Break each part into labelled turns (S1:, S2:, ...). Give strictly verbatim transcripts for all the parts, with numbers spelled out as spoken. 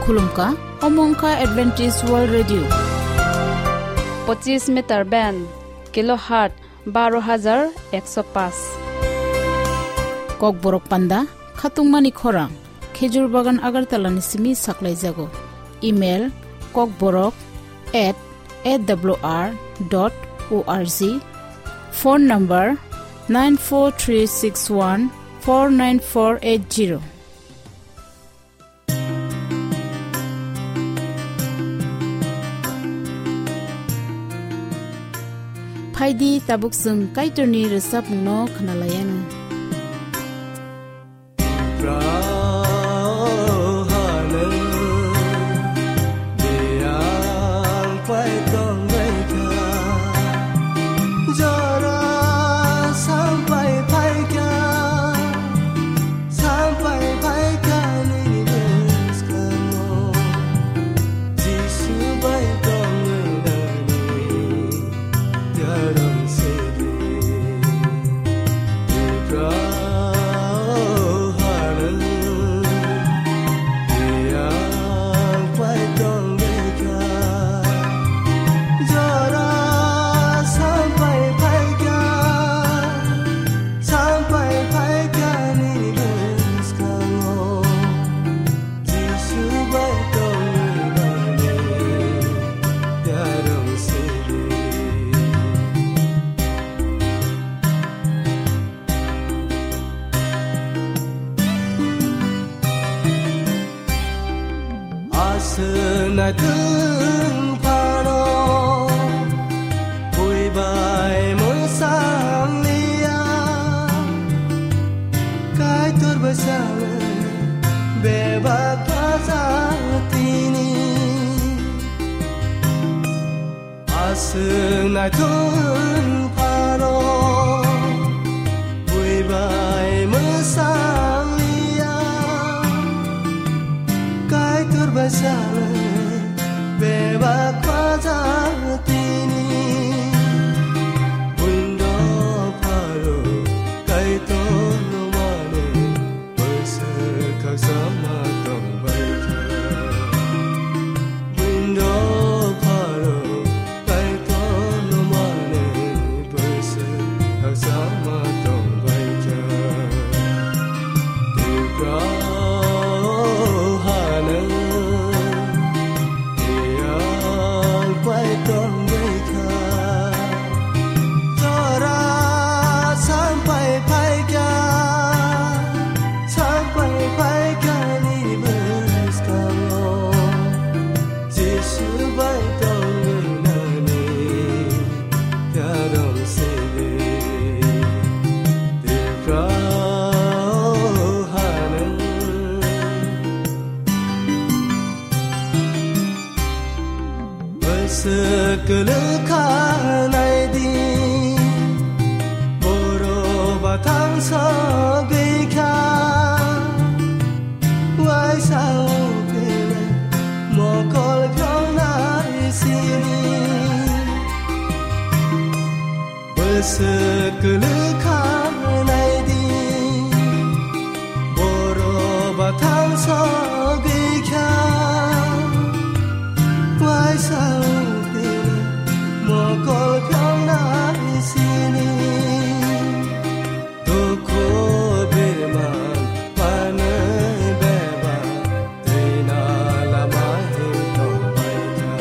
S1: khulumka omongka Adventist World Radio
S2: পঁচিশ metre band kilohertz বারো হাজার একশো পাঁচ।
S1: Kok borok panda khatung mani khorang khejur bagan agartala ni simi saklai jago. Email kokborok at a w r dot org. Phone number nine four three six one four nine four eight zero. Phaidi tabuk sung kaitorni resap no khnalayanu.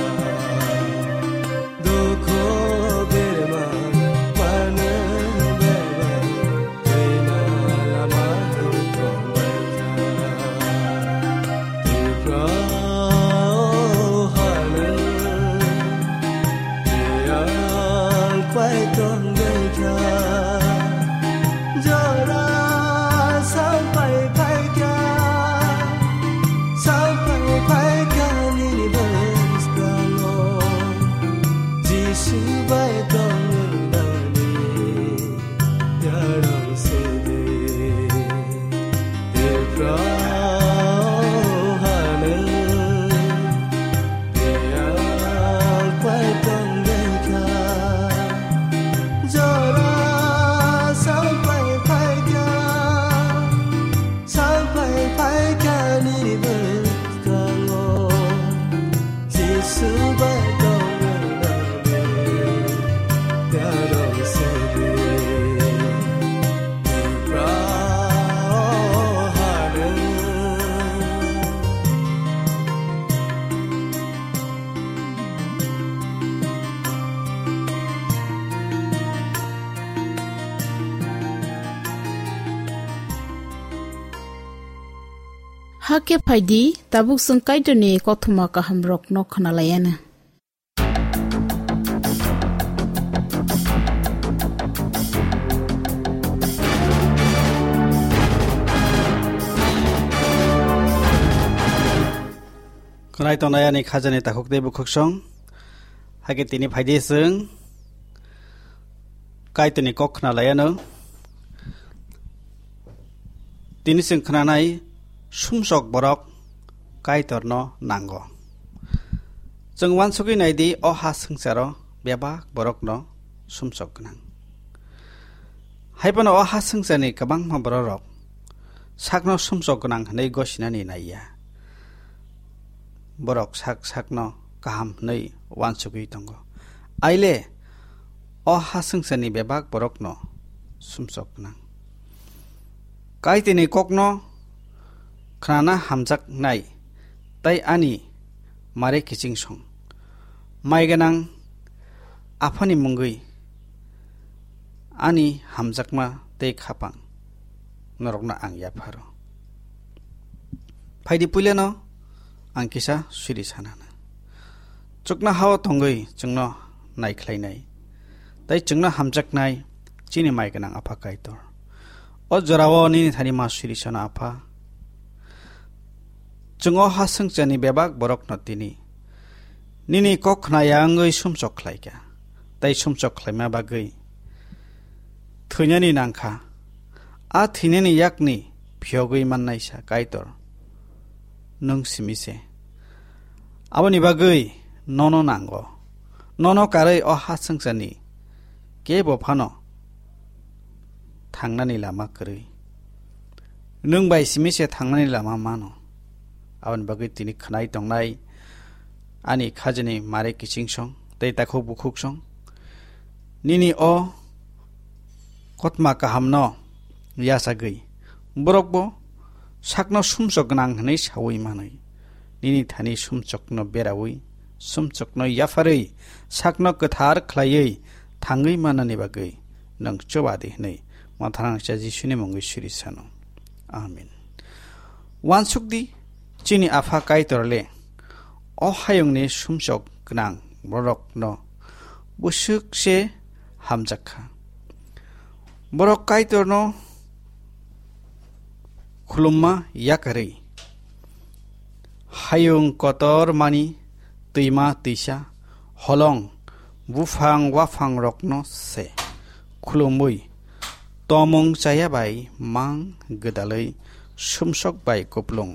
S3: Be
S1: Hake phaidi tabuk sung kaitoni kothuma kaham rok no khanalayana.
S3: Kunai to naya ni khajani takuk de bukhuk song hage tini phaidi sung kaitoni kok khanalayana. Tini sung khananai sumsok borok kaitorno nango. Jeng wansugui naidi o ha sungsaro bebak borokno sumsok gnang. Haibano o ha sungsani kabang ma borok sakno sumsok gnang nei gosinani naiya. Borok sak sakno kaham nei wansugui tongo. Aile o ha sungsani bebak borokno sumsok gnang. Kaitini kokno khnana hamjak nai tai ani mare kiching song mai ganang afani mungui ani hamjakma te khapang norokna ang yapharo phaidi puleno angkisa suri sanana chukna hawa thongoi chungno nai khlainai tai chungna hamjak nai chini mai ganang apha kaitor o jorawo ni thani ma suri sana apha Jungo hasung jani bebak borok notini. Nini kok knayangoi sumsok khlaika. Tai sumsok khlaima bagoi. Thunyani nangkha. A thineni yakni phiogoi mannaisa kaitor. Nung simise. Aboni bagoi nono nango. Nono karai o hasung jani. Ke bofano. Thangnani lama kari. Nung bai simise thangnani lama mano. Awan bagai tini khanai tongnai ani khajani mare kiching song tei takho bukhuk song nini o kotma kahamno yasagei borokbo sakno sumsok gnang hnei sawi manai nini thani sumsokno berawi sumsokno yafarei sakno kathar khlaiei thangei manani bagai nang chobadi hnei matharang chaji sune mongoi siri sano amen wansukdi Chini afa kaitorle o hayong ni sumsok gnang borok no busuk se hamjakha borok kaitor no khulumma yakari hayong kotor mani tuima tisa holong bufang wafang rok no se khulumui tomong chaya bai mang gedalei sumsok bai koplong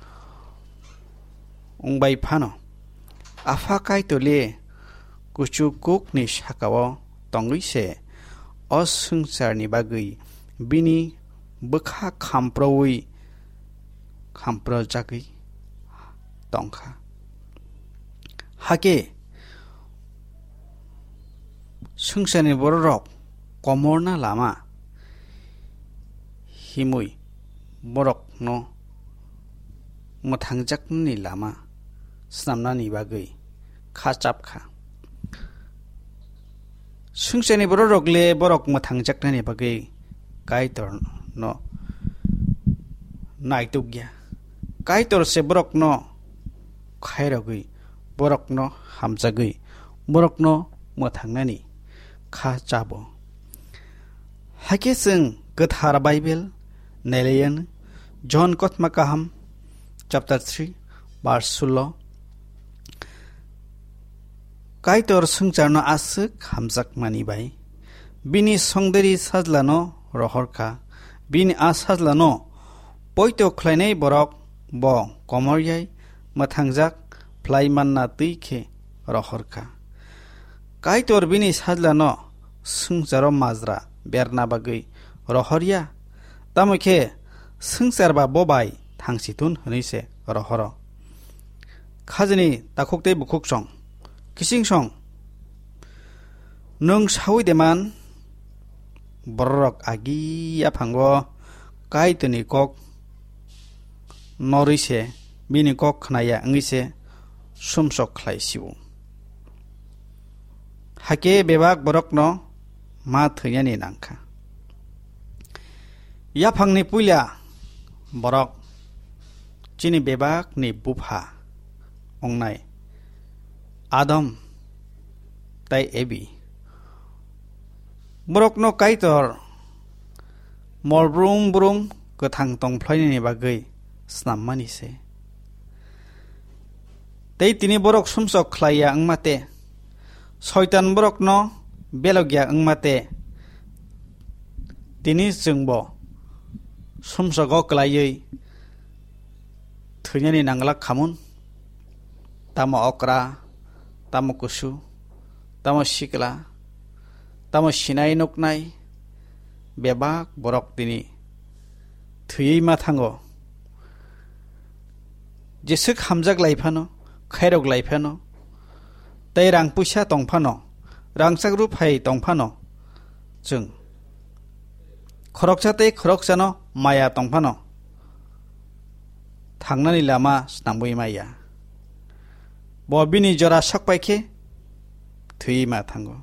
S3: Ungbai phano afa kaitole kuchukuk ni shakawo tongui se osungsar ni bagui bini bukha khamprowi khampro jagui tongkha hake sungsani borok komorna lama himui borok no mothang jakni lama snamnani bagai khachap kha sungsani borok le borok mothang jaknani bagai kaitor no naitugya kaitor se borok no khairagui borok no hamjagui borok no mothangnani khachabo hakesung gathar bible neleyan john kotma kaham chapter three verse sixteen Kaitor sungcharno asuk hamjak mani bai bini songderi sajlano rohorka bini asajlano poito khlainai borok bo komoryai mathangjak phlaimanna tuikhe rohorka Kaitor bini sajlano sungcharo majra berna bagui rohorya tamokhe sungcharba bobai Hangsitun hunise rohoro khajani takhokte bukhuk song kising song nung sawi deman borok agi aphango kaituni kok norise bini kok khnaya ngise sumsok khlaisiu hake bebak borokno ma thuyani nangkha yaphangni puila borok chini bebak ni bupha ongnai Adam tai ebi borok no kaitor molbrum brum gothang tongphlaini ni bagui snammani se tei tini borok sumsok khlaiya angmate soitan borok no belogya angmate tini jengbo sumsogo klaiयै thৈnyani nanglak khamun tamo okra tamo kusu tamo sikla tamo sinai noknai bebak borok tini thৈयै ma thango jesuk hamjak laifano khairok laifano tei rang puisa tongphano rangsak ru phai tongphano jeng khoroksa tei khoroksano maya tongphano thangnani lama snambui maya bo bini jora sakpaikhe thৈयै ma thango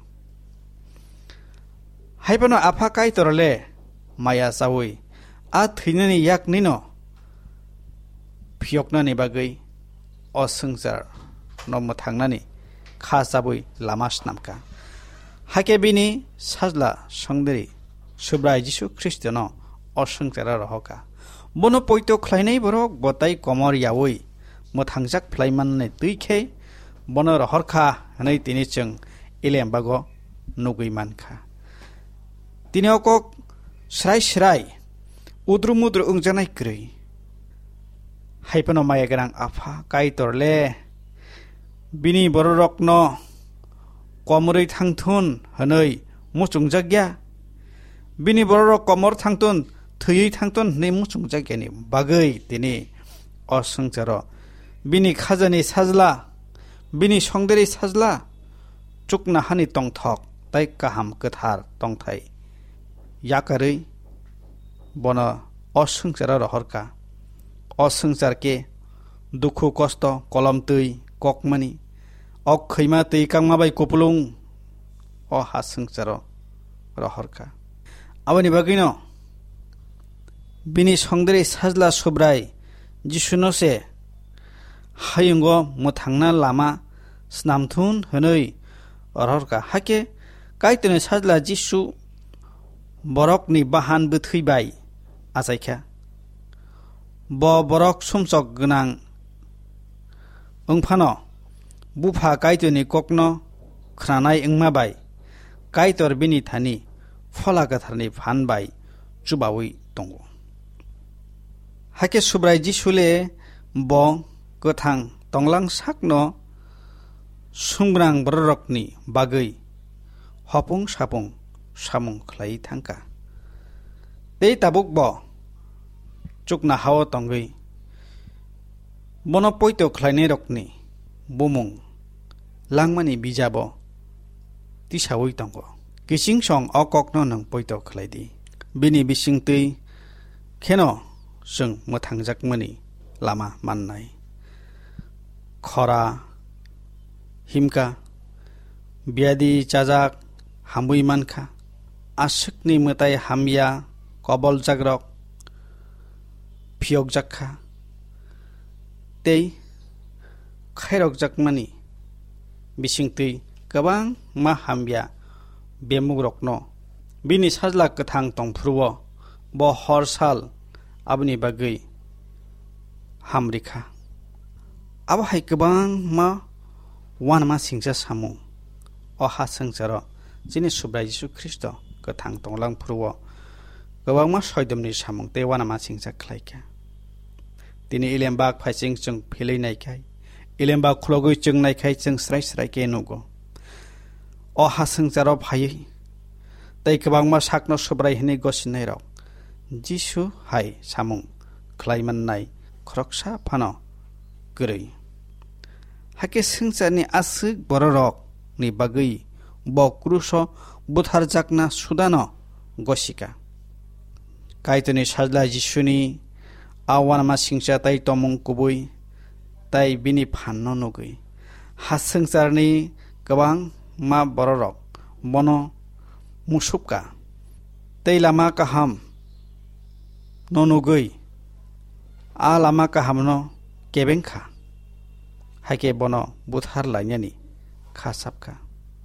S3: haibano apha kai torle maya sawi a thৈnani yak nino phioknani bagui osungjar nom thangnani kha sabui lama snamka hake bini sajla songderi subrai jisu kristono osungjara rohoka bono poito khlainai borok botai komor yawi mothangjak phlaimanne tuikhe bono rohorkha hanai tini cheng ilembago nugui mankha tini okok srai srai udru mudru ungjanai krui haipano maya gerang apha kai torle bini bororok no komrui thangthun hanai muchungjagya bini bororok komor thangtun thৈयै thangtun nei muchungjagyani bagui tini osungcharo bini khajani sajla bini songderi sajla chukna hani tongthok tai kaham kathar tongthai yakarui bono osungcharo rohorka osungcharke dukhu kosto kolom tui kokmani ok khaima tui kangmabai kopulung o hasungcharo rohorka aboni bagino bini songderi sajla subrai jisuno se hayungo muthangna lama snamthun hanoi orhorka hake kaitene sajla jisu borokni bahan bethaibai achaikha bo borok sumsok gnang ungphano bupha kaitene kokno khranai ingmabai kaitor bini thani phola gatharni phanbai chubawi tongo hake subrai jisule bo gothang tonglang sakno sungrang borokni bagui hopung sapung samung khlai thangka tei tabuk bo chukna hawo tongui bono poito khlainai rokni bumung langmani bijabo tisawi tongo kising song okokno nang poito khlaidi bini bisingtui kheno sung mothangjak-mani lama mannai khora himka biadi chajak hambui mankha asukni mutai hamya kobol jagrok phiok jakha tei khairok jakmani bisingtui gabang ma hamya bemugrokno bini sajla kathang tongphruwo bo horsal abni bagui hamrikha abo hai gabang ma wanma singja samung o hasangcharo jini subrai jisu kristo kathang tonglang phruwo gabang ma soidamni samung te wanma singja khlaika tini ilembak phaising chung philei naikai ilembak khlogui chung naikai chung srai srai ke nugo o hasangcharo phai tei gabang ma sakno subrai hini gosinai rok jisu hai samung khlaimanai khoroksa phano gurui hake singchani asuk bororok ni bagui bo kruso butharjakna sudano gosika kaitoni sajla jisuni awanma singcha tai tomung kubui tai bini phanno nugui hasungcharni gabang ma bororok bono musupka tei lama kaham nonugui आ लामा काहामनो केबेंखा हाइके बनो बुथार लाइनानि खासाबखा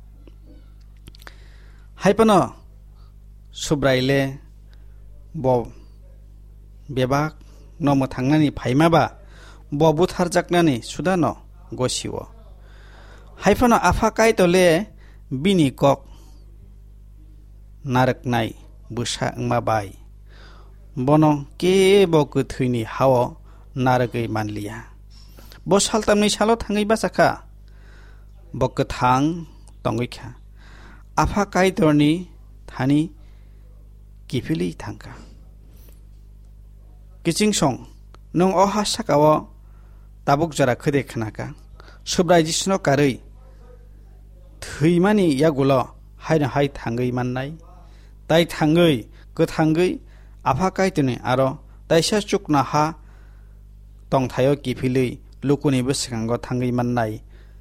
S3: हाइपनो सुब्राइले ब बेबाक नमो थांनानि फाइमाबा ब बुथार जाकनानि सुदानो गसिवो हाइफनो आफा काइतले बिनि कक नारकनाय बुसा माबाय बनो के बो गोथैनि हाव नारगै मानलिया बो सालतामनि सालो थाङै बासाखा बो गोथां तंगैखा आफा काइतरनि थानि किफिलि थांखा किचिं सं नों अहा साकाव ताबुक जरा खोदे खनाका सुब्राय जिस्नो कारै थैमानि यागुल हायनो हाय थाङै माननाय ताइ थाङै गोथाङै आफा काइतनि आरो ताइसा चुकना हा तंथायो किफिलै लुकुनि बसिखांग थाङै माननाय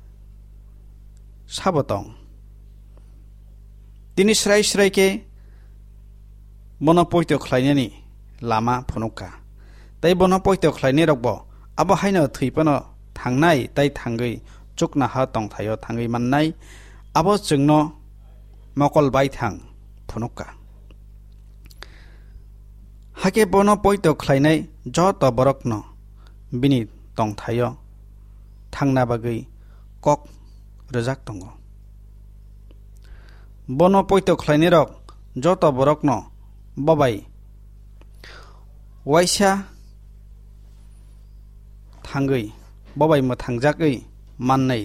S3: साबतं तिनि स्राय स्रायके बनो पयतो ख्लायनानि लामा फुनुका ताइ बनो पयतो ख्लायनि रगबो आबो हायनो थैपनो थांनाय ताइ थाङै चुकना हा तंथायो थाङै माननाय आबो जोंनो मकल बाय थां फुनुका हाके बनो पयतो ख्लायनाय जत बरकनो बिनि तंथायो थांना बागै कक रजाक दंगो बनो पयतो ख्लायनि रक जत बरकनो बबाय वाइसा थाङै बबाय मो थांजाकै माननाय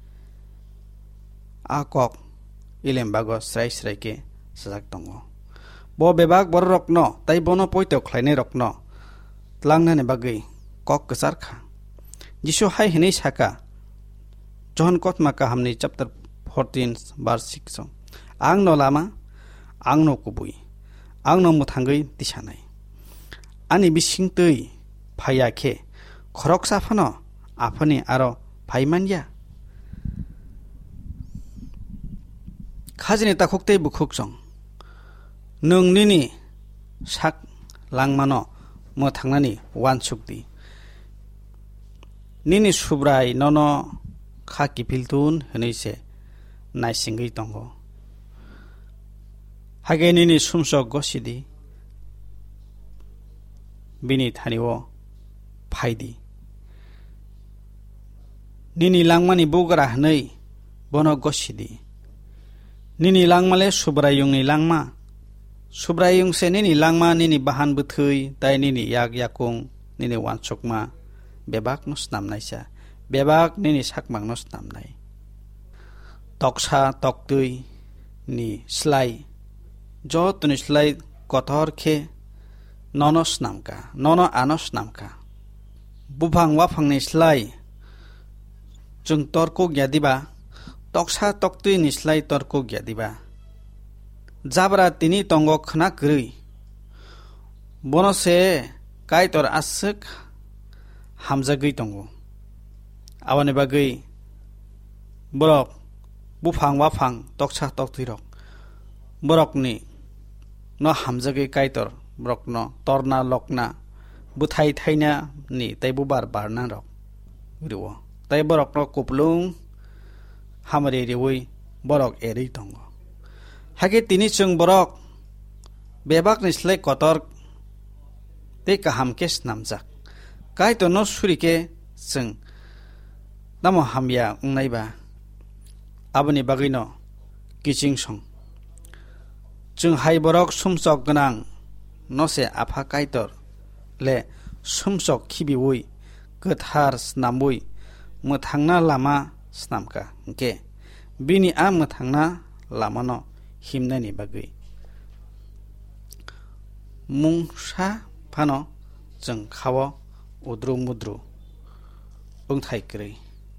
S3: आ कक इलेमबागो स्राय स्रायके सजाक दंगो बो बेबाक बर रकनो ताइ बनो पयतो ख्लायनाय रकनो लांनानि बागै कक गसारखा जिसु हाय हिनै साका जहन कथमा काहामनि चैप्टर fourteen verse six आं न लामा आं न कुबुय आं न मुथांगै दिसानाय आनि बिसिं तै फायाखे खरक साफानो आफानि आरो फाइमानया खाजनि ताखुकते बुखुक सं नोंनिनि साक लांमानो मो थांनानि वानसुकदि निनि सुब्राय ननो खा किफिलतुन हनैसे नायसिंगै दंगो हागे निनि सुमसक गसिदि बिनि थानिवो फाइदि निनि लांमानि बुगरा हनै बनो गसिदि निनि लांमाले सुब्रायुंनि लांमा सुब्रायुंसे निनि लांमा निनि बाहान बुथै ताइ निनि याक याकुं निनि वानसकमा बेबाक नस नामनायसा बेबाक निनि साकमाक नस नामनाय तकसा तक्तै नि स्लाय जतुनि स्लाय कथरखे ननस नामका ननो आनस नामका बुफां वाफांनि स्लाय जों तर्को ग्यादिबा तकसा तक्तै नि स्लाय तर्को ग्यादिबा जाब्रा तिनि तंगो खना गरै बनसे काइतर आसक हामजागै तंगो आवानि बागै बरक बुफां वाफां तकसा तक्तै रक बरकनि न हामजागै काइतर बरक न तरना लकना बुथाइ थाइना नि ताइ बुबार बारना रक रिवो ताइ बरक न कुपलुं हामरे रिवै बरक एरै तंगो हागे तिनि जों बरक बेबाक निस्लाय कतर ते काहाम केस नामजाक काइतर न सुरिके जों नामो हामया उंनायबा आबनि बागैनो किचिं सं जों हाय बरक सुमसक गोनां नसे आफा काइतर ले सुमसक खिबिवै गोथार स्नामवै मोथांना लामा स्नामका के बिनि आ मोथांना लामानो हिमनायनि बागै मुंसा फानो जों खावो उद्रु मुद्रु उंथाइक्रै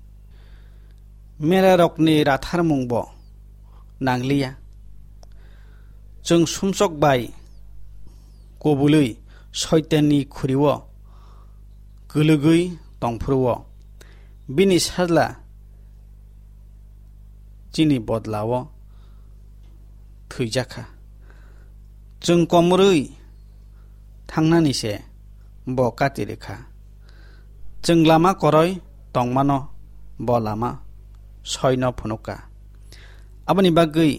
S3: मेरा रकनि राथार मुंबो नांलिया जों सुमसक बाय गबुलै सैताननि खुरिवो गोलोगै दंफ्रुवो बिनि सारला जिनि बदलावो थैजाखा जों कमरै थांनानिसे ब कातिरेखा जों लामा करय तंमानो ब लामा सयन फुनुका आबनि बागै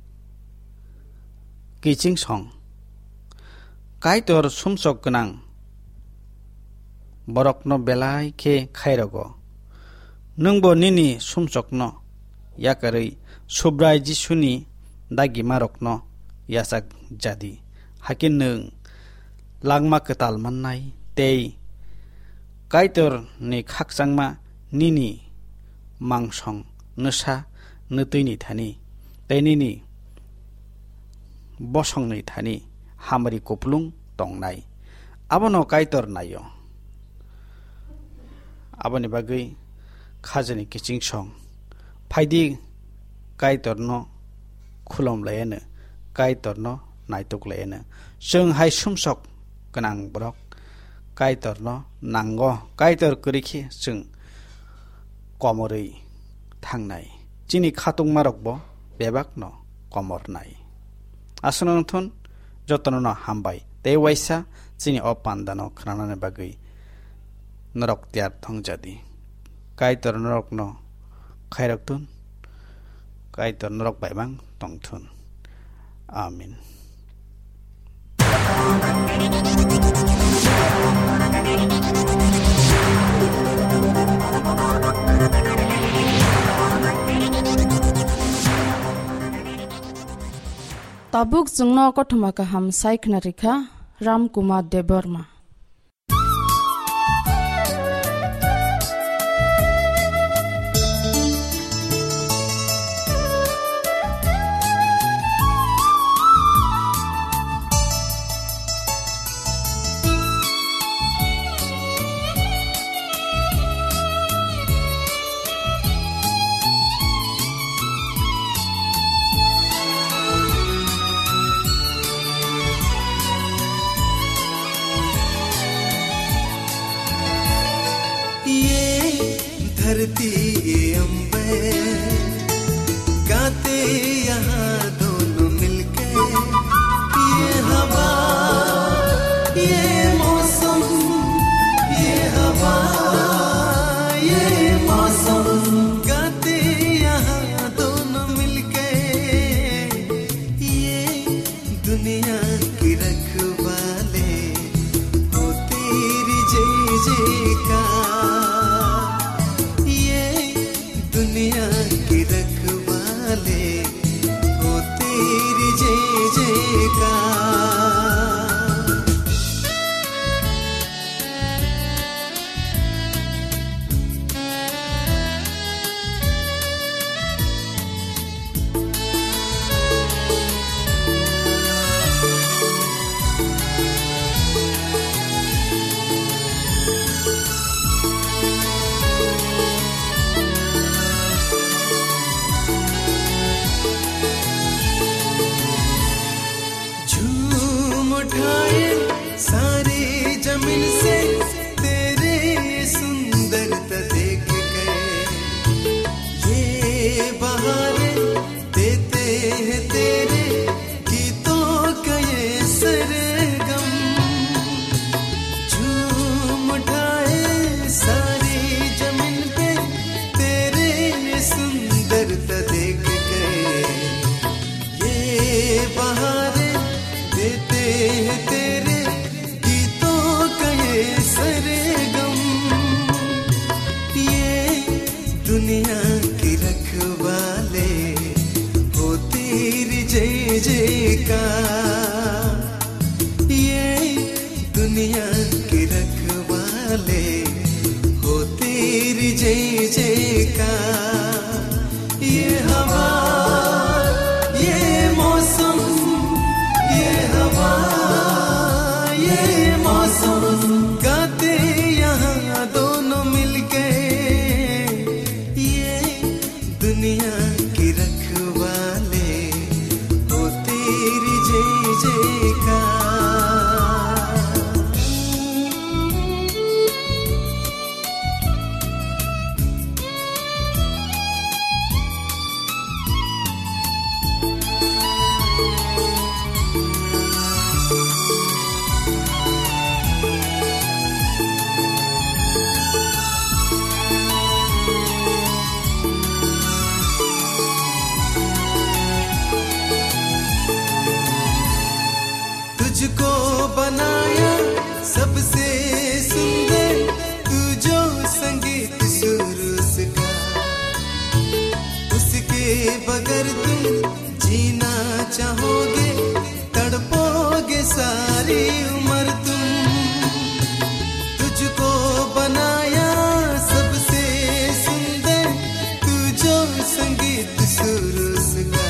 S3: किचिं सं काइतर सुमसक गोनां बरकनो बेलाइखे खायरग नोंबो निनि सुमसकनो याकरै सुब्राय जिसुनि दागिमा रकनो यासाक जादि हाकिन नों लागमा केताल माननाय तै काइतर नि खाकसांमा निनि मांसं नसा नतैनि थानि तैनिनि बसंनि थानि हामरि कोपलुं तंनाय आबनो काइतर नायो आबनि बागै खाजनि किचिं सं फाइदि काइतरनो खुलम लायनो काइतरनो नायतुक लायनो जों हाय सुमसक गोनां ब्रक काइतरनो नांगो काइतर करिखि जों कमरै थांनाय जिनि खातुं मारकबो बेबाकनो कमरनाय आसनथन जतननो हामबाय ते वाइसा जिनि अपान्दानो खनानाने बागै नरक त्यार थंजादि काइतर नरकनो खायरकतुन काइतर नरक बायबां तंथुन आमीन।
S2: ताबुक जोंनो कठमा का हम साइखना रिखा राम कुमार देवर्मा
S4: धरती अम्बे गाते यहाँ दोनों मिलके ये हवा ये मौसम ये हवा ये मौसम गाते यहाँ दोनों मिलके ये दुनिया की रखवाले हो तेरी जय जयकार दुनिया की रखवाले हो तेरी जय जयकार। सारी जमीन से तेरे सुंदरता देख गए ये बहारे देते हैं तेरे गीतों का ये सरगम झूम उठाए सारी जमीन पे तेरे सुंदरता देख गए ये बहारे देते हैं तेरे सरगम ये दुनिया की रखवाले हो तेरी जय जयकार ये दुनिया की रखवाले हो तेरी जय जयकार ये हवा ये मौसम ये हवा ये मौसम गाते यहाँ दोनों मिलके ये बगैर तुम जीना चाहोगे, तड़पोगे सारी उम्र तुम। तुझको बनाया सबसे सुंदर, तू जो संगीत सुर उसका,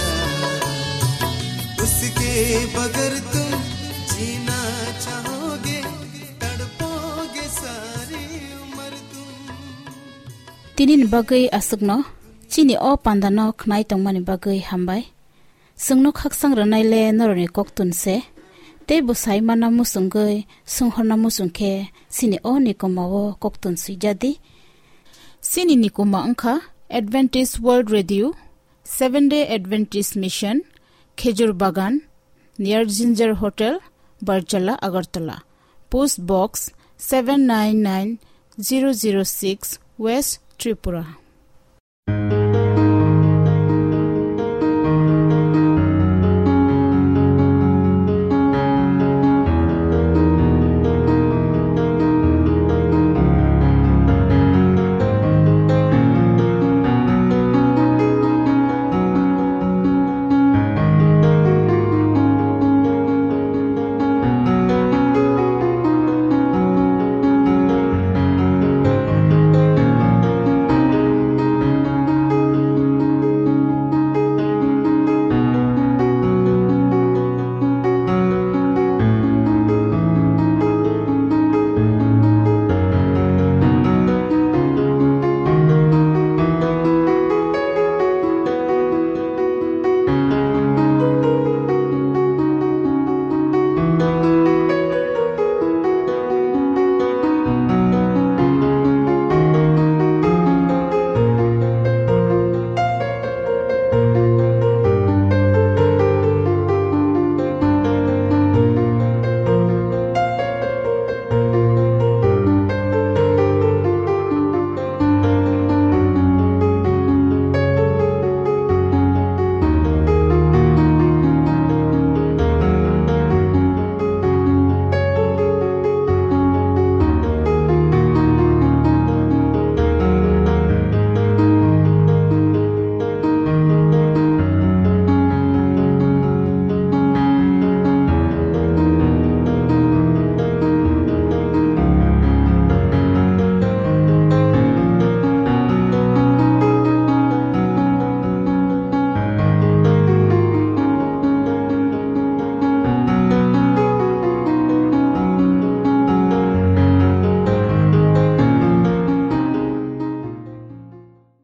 S4: उसके बगैर तुम जीना चाहोगे, तड़पोगे सारी उम्र तुम।
S1: Tinin bagay asugno chini o pandano khnai tongmani bagay hambai sungno khaksang ranai le noroni koktun se te busai mana musungay sunghorna musungke sini o nikomawo koktun sujadi sini nikoma angkha Adventist World Radio Seventh Day Adventist Mission Khejur Bagan near Ginger Hotel Barjala Agartala Post Box seven nine nine zero zero six West Tripura।